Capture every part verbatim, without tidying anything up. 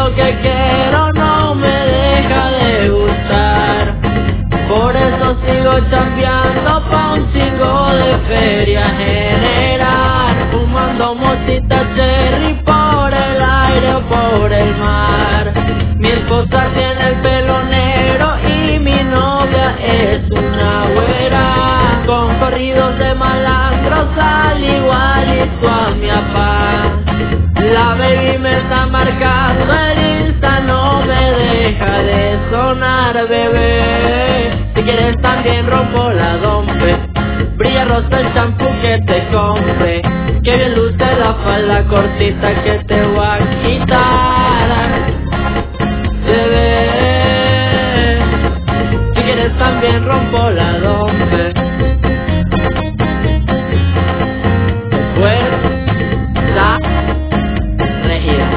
lo que quiero no me deja de gustar. Por eso sigo chambeando pa' un chingo de feria generar, fumando motita cherry por el aire o por el mar. Mi esposa tiene el pelo negro y mi novia es una güera, con corridos de malandros al igualito a mi papá. La baby me está marcando el Insta, no me deja de sonar, bebé. Si quieres también rompo la dompe, brilla rosa el champú que te compre, que bien luce la falda cortita que te voy a quitar, bebé. Si quieres también rompo la dompe. Fuerza Regida.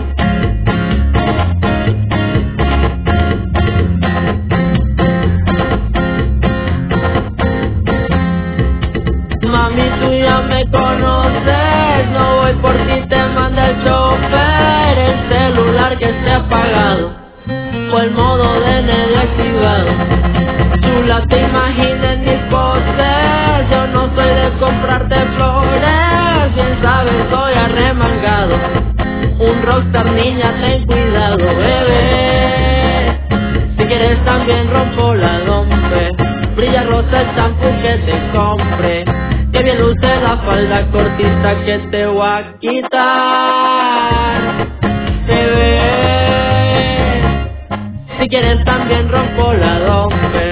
Mami, tú ya me conoces, no voy por ti, te manda el chofer. El celular que esté apagado o el modo de N activado. Chula, te imaginas mis poses, yo no soy de comprarte flores, bien sabes soy arremangado, un rockstar, niña ten cuidado, bebé. Si quieres también rompo la dompe, brilla rosa el champú que te compre, que bien luce la falda cortita que te voy a quitar, bebé. Si quieres también rompo la dompe.